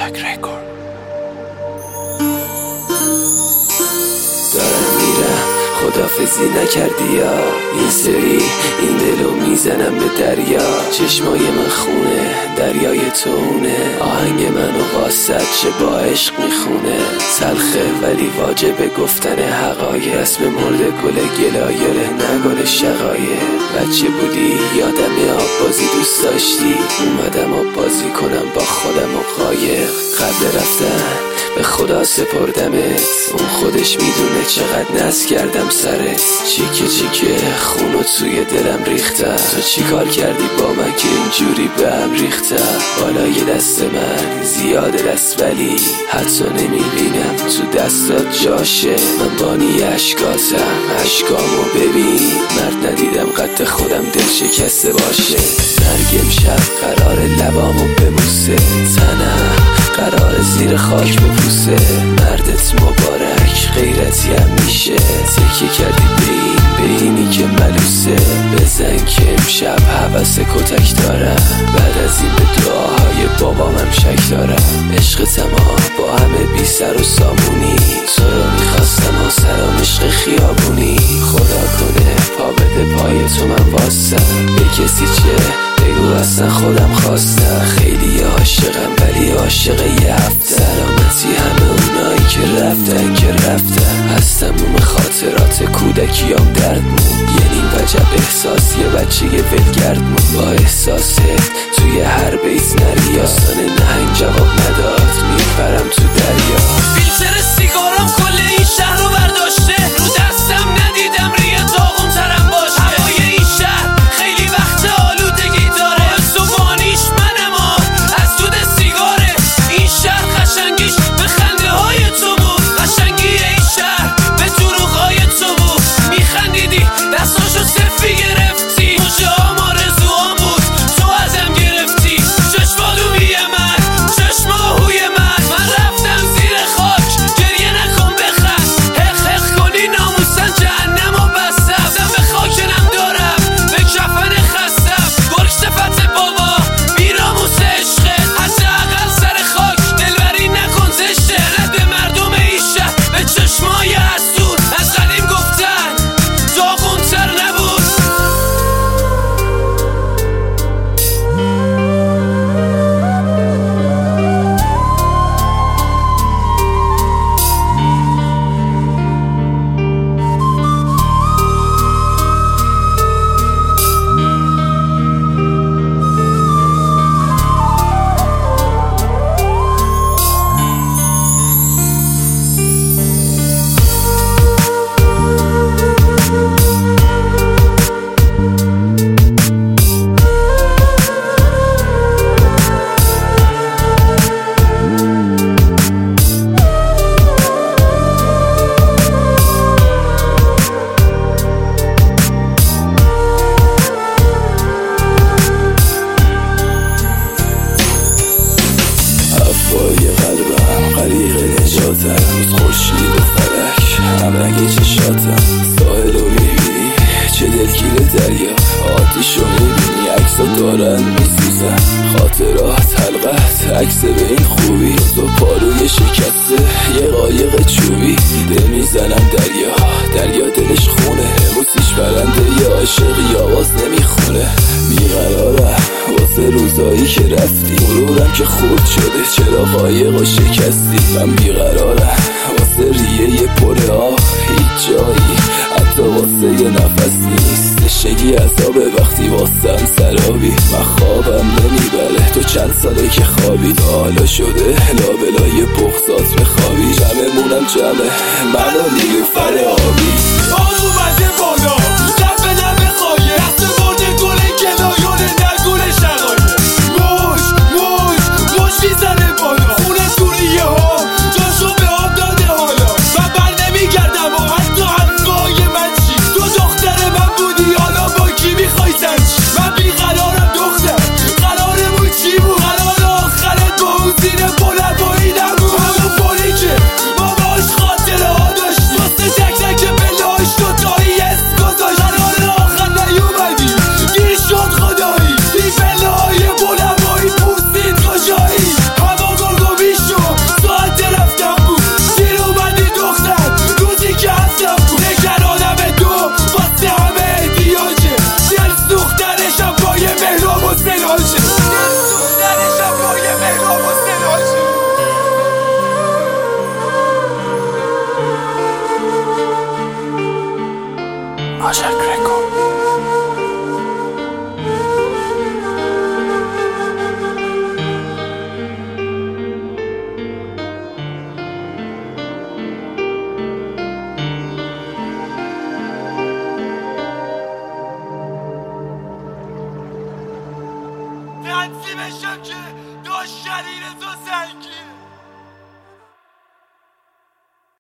Track Record. دارم میرم خدافزی نکردی یا این سری این دلو میزنم به دریا. چشمای من خونه دریای تونه، آهنگ منو واسط چه با عشق میخونه. تلخه ولی واجبه گفتن حقایق، اسم مرده گل گلایره نه گل شقایق. بچه بودی یادم آب بازی دوست داشتی، اومدم آب بازی کنم با خودم و قایق. قبل رفتن به خدا سپردمت، اون خودش میدونه چقدر نز کردم سرت. چیکه چیکه خونو توی دلم ریختم، تو چی کار کردی با من که اینجوری به هم ریختم. بالای دست من زیاده دست ولی حتی نمیبینم تو دستات جاشه. من بانی عشقاتم، عشقامو ببین، مرد ندیدم قد خودم دل شکسته باشه. مرگ امشب قرار لبامو ببوسه، تنم قرار زیر خاک بپوسه. مردت مبارک غیرتی هم میشه، تکیه کردی به اینی که ملوسه. بزن که امشب حوث کتک دارم، بعد از این به دعاهای بابامم شک دارم. عشق تمام با همه بی سر و سامونی، تو رو میخواستم و سرام عشق خیابونی. خدا کنه پا بده پای تو من واسم، به کسی چه بگو اصلا خودم خواستم. خیلی عاشقم ولی عاشق یه هفته، سلامتی همه اونایی که رفتن از تموم خاطرات کودکیام درد مون. یه نیم وجب احساس یه بچه یه ولگرد مون، با احساست توی هر بیت نری. آستان نهنگ جواب نداد میپرم تو دریا. فیلتر سیگارم کل این شهر رو برداشته، رو دستم ندیدم ریه داغون ترم باشه. هوای این شهر خیلی وقت آلودگی داره، صبحانیش منم از دود سیگاره. این شهر قشنگیش به خنده های تو بود، قشنگی این شهر به دروغای تو بود. میخندیدی دستاشو صفی گرفتی، موجه هم آرزوام بود تو ازم گرفتی. چشمالومی من چشماهوی من رفتم زیر خاک. گریه نکن بخند، حق کنی ناموسن جهنم و بستم. به خاکرم دارم به کفن خستم، گرگ صفت بابا بیراموس عشقه. حداقل سر خاک دلبری نکن زشته. رد مردم این شهر به چشمای حسود، از قدیم گفتن داغونتر نبود. هوای قلبم غریق نجاتم، خورشید و فلک هم رنگ چشاتم. ساحل رو میبینی چه دلگیر دریا، آتیش رو میبینی عکسا دارن میسوزن. خاطرات حلقت عکس به این خوبی، تو پاروی شکسته یه قایق چوبی. دل میزنم دریا دلش خونه، موسیش برنده یه عاشقی آواز نمیخونه. بیقرارم واسه روزایی که رفتی، مرورم که خورد شده چرا قایق و شکستی. من بیقرارم واسه ریه یه پر آه، هیچ جایی حتی واسه یه نفس نیست. نشگی عذابه وقتی واسم سرابی، من خوابم نمیبره تو چند ساله که خوابی. حالا شده لابلای بغضات بخوابی، جمعمونم جمعه منو نیلوفر آبی. آن اومده بالا لب به لب خواهی، دست برده گل گلایونه در گل شقایه. موش میزنه بالا، خونه دوریه ها جاشو به آب داده حالا. من بر نمیگردم و حتی حرفای من چی، تو دختر من بودی حالا با کی میخوای زنچی. من بیقرارم دختر قرارمون چی بود، قرار آخرت با اون زیر بلبایی نبود. همون پولی که ما باش خاطره ها داشتیم، واسه تک تک بلاش دوتایی Project Record.